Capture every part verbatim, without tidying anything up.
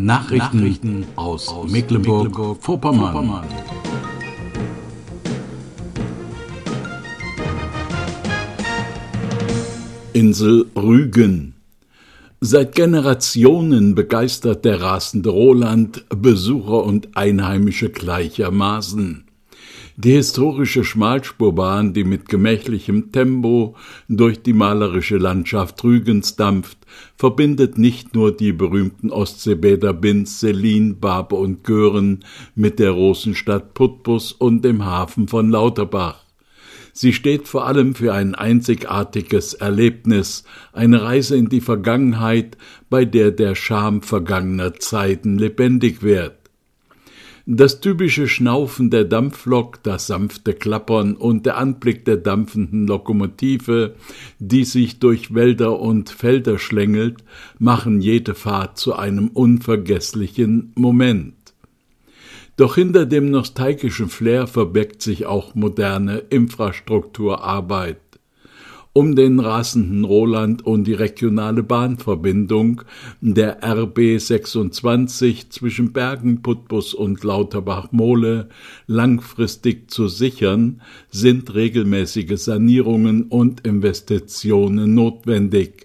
Nachrichten, Nachrichten aus, aus Mecklenburg-Vorpommern. Mecklenburg Insel Rügen. Seit Generationen begeistert der rasende Roland Besucher und Einheimische gleichermaßen. Die historische Schmalspurbahn, die mit gemächlichem Tempo durch die malerische Landschaft Rügens dampft, verbindet nicht nur die berühmten Ostseebäder Binz, Selin, Barbe und Göhren mit der Rosenstadt Putbus und dem Hafen von Lauterbach. Sie steht vor allem für ein einzigartiges Erlebnis, eine Reise in die Vergangenheit, bei der der Charme vergangener Zeiten lebendig wird. Das typische Schnaufen der Dampflok, das sanfte Klappern und der Anblick der dampfenden Lokomotive, die sich durch Wälder und Felder schlängelt, machen jede Fahrt zu einem unvergesslichen Moment. Doch hinter dem nostalgischen Flair verbirgt sich auch moderne Infrastrukturarbeit. Um den rasenden Roland und die regionale Bahnverbindung der R B sechsundzwanzig zwischen Bergen, Putbus und Lauterbach-Mole langfristig zu sichern, sind regelmäßige Sanierungen und Investitionen notwendig.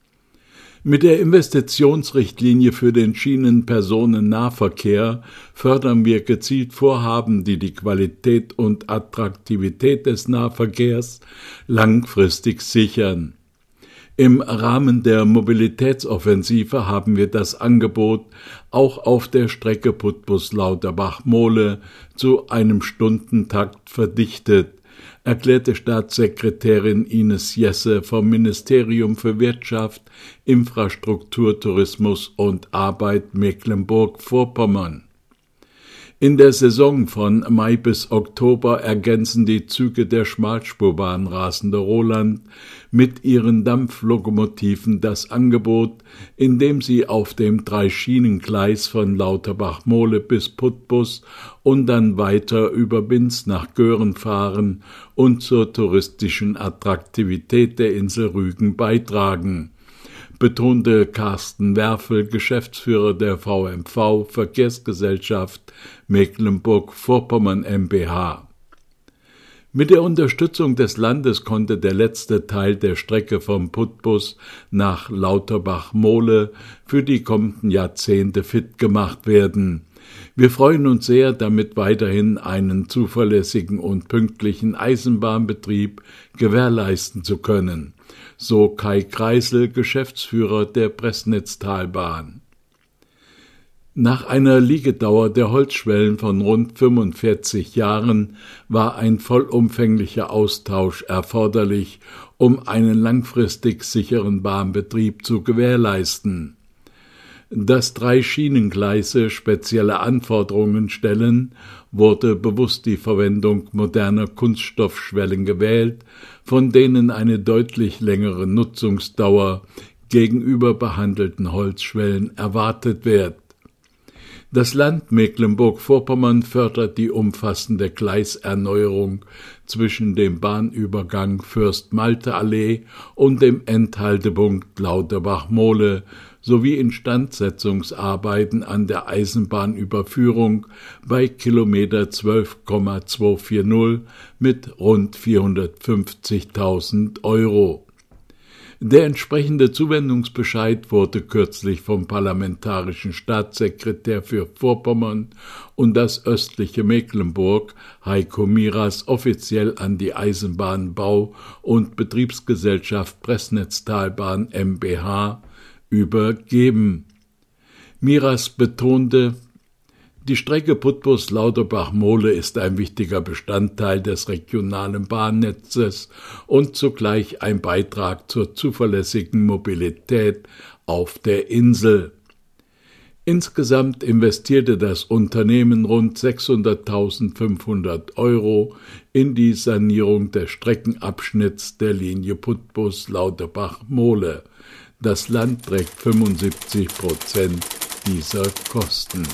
Mit der Investitionsrichtlinie für den Schienenpersonennahverkehr fördern wir gezielt Vorhaben, die die Qualität und Attraktivität des Nahverkehrs langfristig sichern. Im Rahmen der Mobilitätsoffensive haben wir das Angebot auch auf der Strecke Putbus-Lauterbach-Mole zu einem Stundentakt verdichtet, erklärte Staatssekretärin Ines Jesse vom Ministerium für Wirtschaft, Infrastruktur, Tourismus und Arbeit Mecklenburg-Vorpommern. In der Saison von Mai bis Oktober ergänzen die Züge der Schmalspurbahn Rasende Roland mit ihren Dampflokomotiven das Angebot, indem sie auf dem Dreischienengleis von Lauterbach-Mole bis Putbus und dann weiter über Binz nach Göhren fahren und zur touristischen Attraktivität der Insel Rügen beitragen, betonte Carsten Werfel, Geschäftsführer der V M V Verkehrsgesellschaft Mecklenburg-Vorpommern MbH. Mit der Unterstützung des Landes konnte der letzte Teil der Strecke vom Putbus nach Lauterbach-Mole für die kommenden Jahrzehnte fit gemacht werden. Wir freuen uns sehr, damit weiterhin einen zuverlässigen und pünktlichen Eisenbahnbetrieb gewährleisten zu können, so Kai Kreisel, Geschäftsführer der Pressnetztalbahn. Nach einer Liegedauer der Holzschwellen von rund fünfundvierzig Jahren war ein vollumfänglicher Austausch erforderlich, um einen langfristig sicheren Bahnbetrieb zu gewährleisten. Dass drei Schienengleise spezielle Anforderungen stellen, wurde bewusst die Verwendung moderner Kunststoffschwellen gewählt, von denen eine deutlich längere Nutzungsdauer gegenüber behandelten Holzschwellen erwartet wird. Das Land Mecklenburg-Vorpommern fördert die umfassende Gleiserneuerung zwischen dem Bahnübergang Fürst-Malte-Allee und dem Endhaltepunkt Lauterbach-Mole sowie Instandsetzungsarbeiten an der Eisenbahnüberführung bei Kilometer zwölf Komma zweihundertvierzig mit rund vierhundertfünfzigtausend Euro. Der entsprechende Zuwendungsbescheid wurde kürzlich vom parlamentarischen Staatssekretär für Vorpommern und das östliche Mecklenburg, Heiko Miras, offiziell an die Eisenbahnbau- und Betriebsgesellschaft Pressnetztalbahn MbH übergeben. Miras betonte, die Strecke Putbus-Lauterbach-Mole ist ein wichtiger Bestandteil des regionalen Bahnnetzes und zugleich ein Beitrag zur zuverlässigen Mobilität auf der Insel. Insgesamt investierte das Unternehmen rund sechshunderttausendfünfhundert Euro in die Sanierung des Streckenabschnitts der Linie Putbus-Lauterbach-Mole. Das Land trägt fünfundsiebzig Prozent dieser Kosten.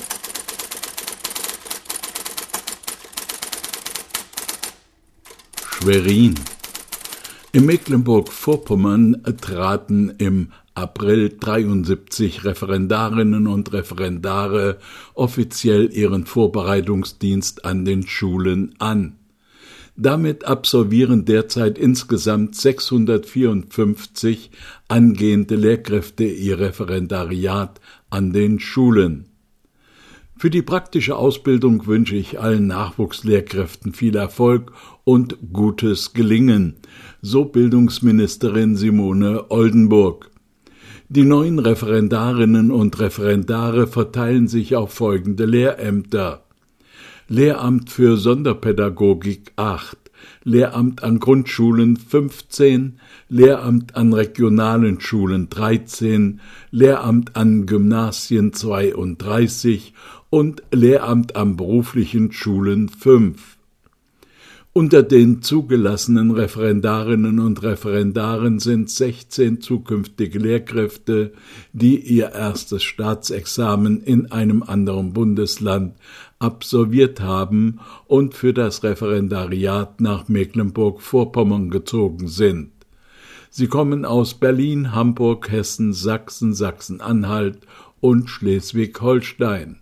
Schwerin. In Mecklenburg-Vorpommern traten im April dreiundsiebzig Referendarinnen und Referendare offiziell ihren Vorbereitungsdienst an den Schulen an. Damit absolvieren derzeit insgesamt sechshundertvierundfünfzig angehende Lehrkräfte ihr Referendariat an den Schulen. Für die praktische Ausbildung wünsche ich allen Nachwuchslehrkräften viel Erfolg und gutes Gelingen, so Bildungsministerin Simone Oldenburg. Die neuen Referendarinnen und Referendare verteilen sich auf folgende Lehrämter: Lehramt für Sonderpädagogik acht, Lehramt an Grundschulen fünfzehn, Lehramt an regionalen Schulen dreizehn, Lehramt an Gymnasien zweiunddreißig und Lehramt an beruflichen Schulen fünf. Unter den zugelassenen Referendarinnen und Referendaren sind sechzehn zukünftige Lehrkräfte, die ihr erstes Staatsexamen in einem anderen Bundesland absolviert haben und für das Referendariat nach Mecklenburg-Vorpommern gezogen sind. Sie kommen aus Berlin, Hamburg, Hessen, Sachsen, Sachsen-Anhalt und Schleswig-Holstein.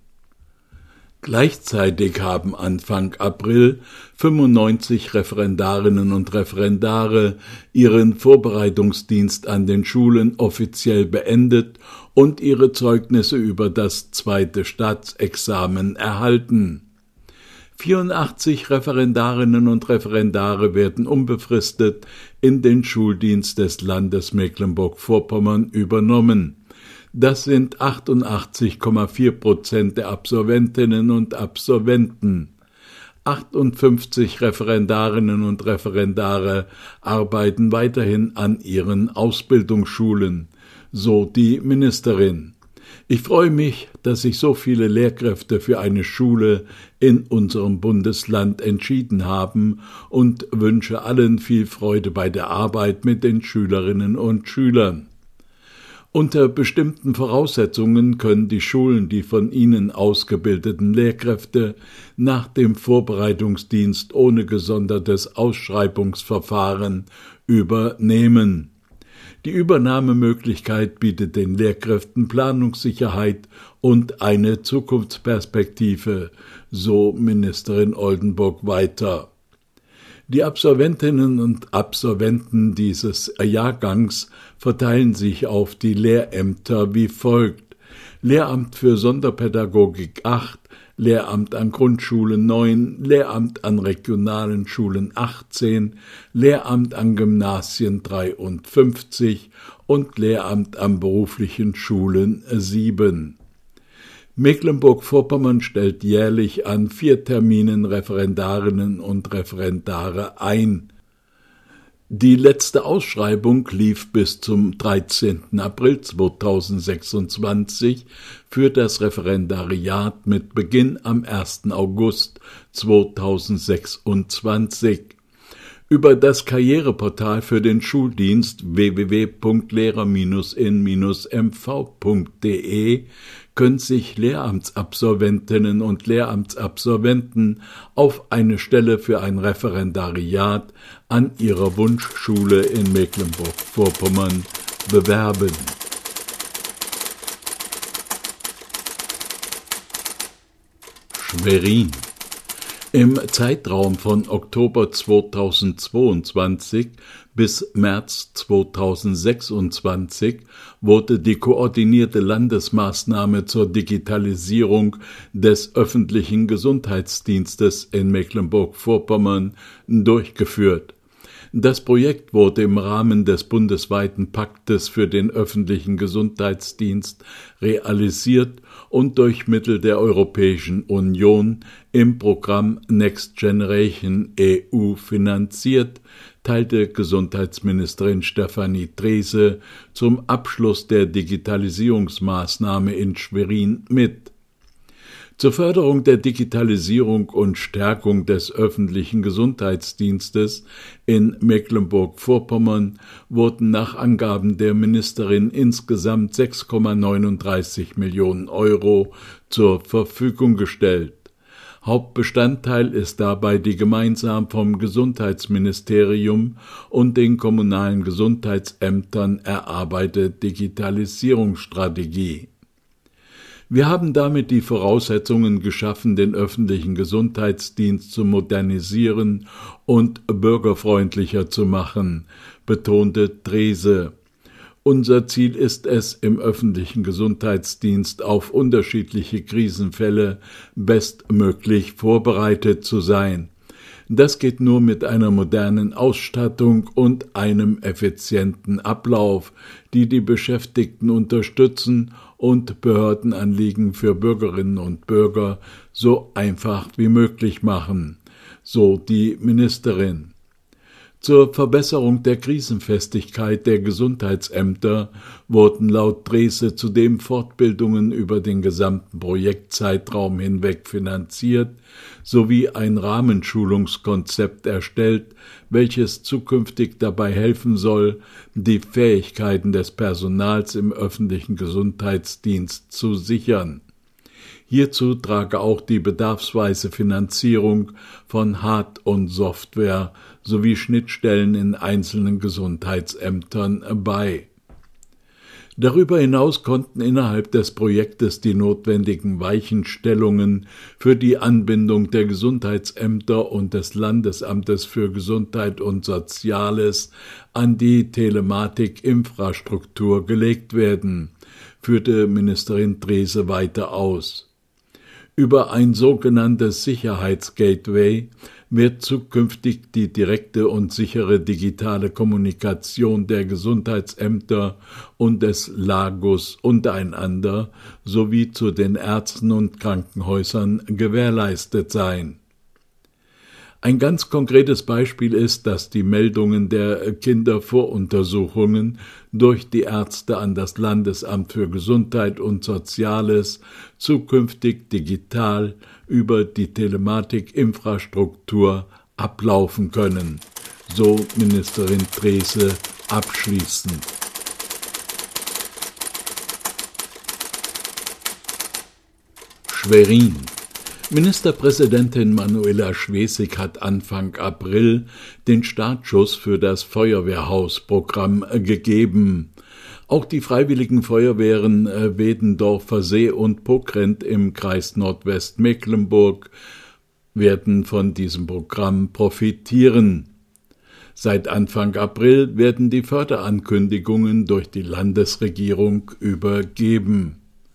Gleichzeitig haben Anfang April fünfundneunzig Referendarinnen und Referendare ihren Vorbereitungsdienst an den Schulen offiziell beendet und ihre Zeugnisse über das zweite Staatsexamen erhalten. vierundachtzig Referendarinnen und Referendare werden unbefristet in den Schuldienst des Landes Mecklenburg-Vorpommern übernommen. Das sind achtundachtzig Komma vier Prozent der Absolventinnen und Absolventen. achtundfünfzig Referendarinnen und Referendare arbeiten weiterhin an ihren Ausbildungsschulen, so die Ministerin. Ich freue mich, dass sich so viele Lehrkräfte für eine Schule in unserem Bundesland entschieden haben und wünsche allen viel Freude bei der Arbeit mit den Schülerinnen und Schülern. Unter bestimmten Voraussetzungen können die Schulen die von ihnen ausgebildeten Lehrkräfte nach dem Vorbereitungsdienst ohne gesondertes Ausschreibungsverfahren übernehmen. Die Übernahmemöglichkeit bietet den Lehrkräften Planungssicherheit und eine Zukunftsperspektive, so Ministerin Oldenburg weiter. Die Absolventinnen und Absolventen dieses Jahrgangs verteilen sich auf die Lehrämter wie folgt: Lehramt für Sonderpädagogik acht, Lehramt an Grundschulen neun, Lehramt an regionalen Schulen achtzehn, Lehramt an Gymnasien dreiundfünfzig und Lehramt an beruflichen Schulen sieben. Mecklenburg-Vorpommern stellt jährlich an vier Terminen Referendarinnen und Referendare ein. Die letzte Ausschreibung lief bis zum dreizehnten April zweitausendsechsundzwanzig für das Referendariat mit Beginn am ersten August zweitausendsechsundzwanzig. Über das Karriereportal für den Schuldienst w w w punkt lehrer Bindestrich in Bindestrich m v punkt d e können sich Lehramtsabsolventinnen und Lehramtsabsolventen auf eine Stelle für ein Referendariat an ihrer Wunschschule in Mecklenburg-Vorpommern bewerben. Schwerin. Im Zeitraum von Oktober zweitausendzweiundzwanzig bis März zweitausendsechsundzwanzig wurde die koordinierte Landesmaßnahme zur Digitalisierung des öffentlichen Gesundheitsdienstes in Mecklenburg-Vorpommern durchgeführt. Das Projekt wurde im Rahmen des bundesweiten Paktes für den öffentlichen Gesundheitsdienst realisiert und durch Mittel der Europäischen Union im Programm Next Generation E U finanziert, teilte Gesundheitsministerin Stefanie Drese zum Abschluss der Digitalisierungsmaßnahme in Schwerin mit. Zur Förderung der Digitalisierung und Stärkung des öffentlichen Gesundheitsdienstes in Mecklenburg-Vorpommern wurden nach Angaben der Ministerin insgesamt sechs Komma neununddreißig Millionen Euro zur Verfügung gestellt. Hauptbestandteil ist dabei die gemeinsam vom Gesundheitsministerium und den kommunalen Gesundheitsämtern erarbeitete Digitalisierungsstrategie. Wir haben damit die Voraussetzungen geschaffen, den öffentlichen Gesundheitsdienst zu modernisieren und bürgerfreundlicher zu machen, betonte Drese. Unser Ziel ist es, im öffentlichen Gesundheitsdienst auf unterschiedliche Krisenfälle bestmöglich vorbereitet zu sein. Das geht nur mit einer modernen Ausstattung und einem effizienten Ablauf, die die Beschäftigten unterstützen und Behördenanliegen für Bürgerinnen und Bürger so einfach wie möglich machen, so die Ministerin. Zur Verbesserung der Krisenfestigkeit der Gesundheitsämter wurden laut Drese zudem Fortbildungen über den gesamten Projektzeitraum hinweg finanziert sowie ein Rahmenschulungskonzept erstellt, welches zukünftig dabei helfen soll, die Fähigkeiten des Personals im öffentlichen Gesundheitsdienst zu sichern. Hierzu trage auch die bedarfsweise Finanzierung von Hard- und Software sowie Schnittstellen in einzelnen Gesundheitsämtern bei. Darüber hinaus konnten innerhalb des Projektes die notwendigen Weichenstellungen für die Anbindung der Gesundheitsämter und des Landesamtes für Gesundheit und Soziales an die Telematikinfrastruktur gelegt werden, führte Ministerin Drese weiter aus. Über ein sogenanntes Sicherheitsgateway wird zukünftig die direkte und sichere digitale Kommunikation der Gesundheitsämter und des Lagos untereinander sowie zu den Ärzten und Krankenhäusern gewährleistet sein. Ein ganz konkretes Beispiel ist, dass die Meldungen der Kindervoruntersuchungen durch die Ärzte an das Landesamt für Gesundheit und Soziales zukünftig digital über die Telematikinfrastruktur ablaufen können, so Ministerin Drese abschließend. Schwerin. Ministerpräsidentin Manuela Schwesig hat Anfang April den Startschuss für das Feuerwehrhausprogramm gegeben. Auch die Freiwilligen Feuerwehren Wedendorfer-See und Pokrent im Kreis Nordwestmecklenburg werden von diesem Programm profitieren. Seit Anfang April werden die Förderankündigungen durch die Landesregierung übergeben.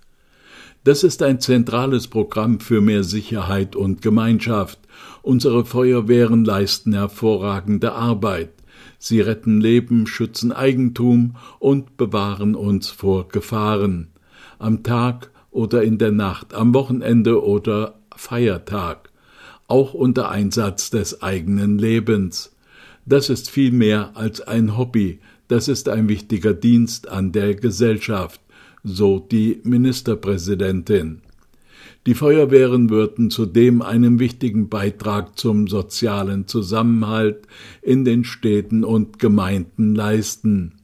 Das ist ein zentrales Programm für mehr Sicherheit und Gemeinschaft. Unsere Feuerwehren leisten hervorragende Arbeit. Sie retten Leben, schützen Eigentum und bewahren uns vor Gefahren. Am Tag oder in der Nacht, am Wochenende oder Feiertag. Auch unter Einsatz des eigenen Lebens. Das ist viel mehr als ein Hobby. Das ist ein wichtiger Dienst an der Gesellschaft. So die Ministerpräsidentin. Die Feuerwehren würden zudem einen wichtigen Beitrag zum sozialen Zusammenhalt in den Städten und Gemeinden leisten.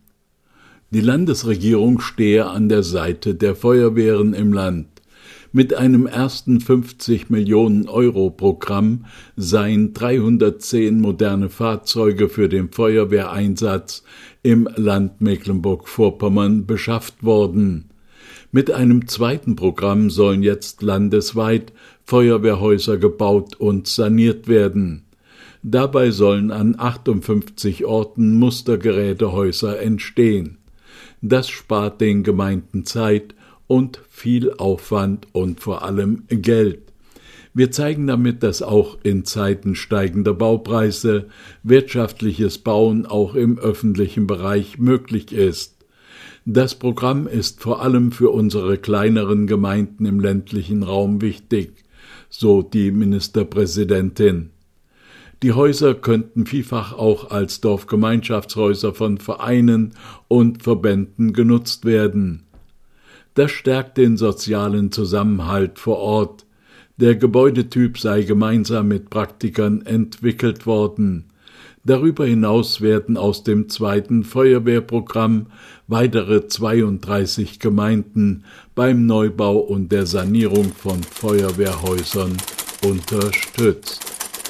Die Landesregierung stehe an der Seite der Feuerwehren im Land. Mit einem ersten fünfzig Millionen Euro Programm seien dreihundertzehn moderne Fahrzeuge für den Feuerwehreinsatz im Land Mecklenburg-Vorpommern beschafft worden. Mit einem zweiten Programm sollen jetzt landesweit Feuerwehrhäuser gebaut und saniert werden. Dabei sollen an achtundfünfzig Orten Mustergerätehäuser entstehen. Das spart den Gemeinden Zeit und viel Aufwand und vor allem Geld. Wir zeigen damit, dass auch in Zeiten steigender Baupreise wirtschaftliches Bauen auch im öffentlichen Bereich möglich ist. Das Programm ist vor allem für unsere kleineren Gemeinden im ländlichen Raum wichtig, so die Ministerpräsidentin. Die Häuser könnten vielfach auch als Dorfgemeinschaftshäuser von Vereinen und Verbänden genutzt werden. Das stärkt den sozialen Zusammenhalt vor Ort. Der Gebäudetyp sei gemeinsam mit Praktikern entwickelt worden. Darüber hinaus werden aus dem zweiten Feuerwehrprogramm weitere zweiunddreißig Gemeinden beim Neubau und der Sanierung von Feuerwehrhäusern unterstützt.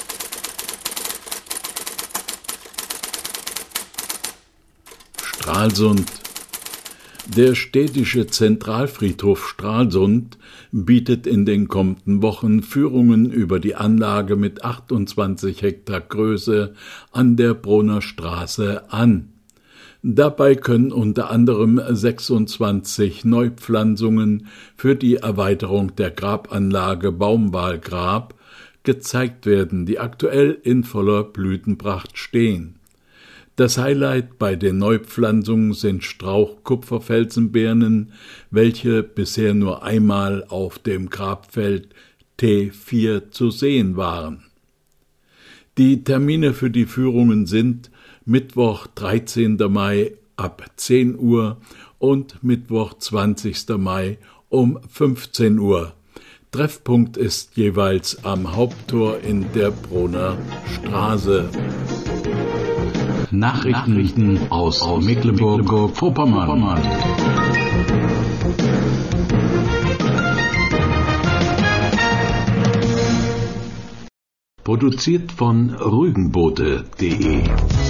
Stralsund. Der städtische Zentralfriedhof Stralsund bietet in den kommenden Wochen Führungen über die Anlage mit achtundzwanzig Hektar Größe an der Brunner Straße an. Dabei können unter anderem sechsundzwanzig Neupflanzungen für die Erweiterung der Grabanlage Baumwallgrab gezeigt werden, die aktuell in voller Blütenpracht stehen. Das Highlight bei den Neupflanzungen sind Strauch-Kupferfelsenbirnen, welche bisher nur einmal auf dem Grabfeld T vier zu sehen waren. Die Termine für die Führungen sind Mittwoch, dreizehnten Mai ab zehn Uhr und Mittwoch, zwanzigsten Mai um fünfzehn Uhr. Treffpunkt ist jeweils am Haupttor in der Brunner Straße. Nachrichten, Nachrichten aus, aus Mecklenburg-Vorpommern. Produziert von Rügenboote punkt de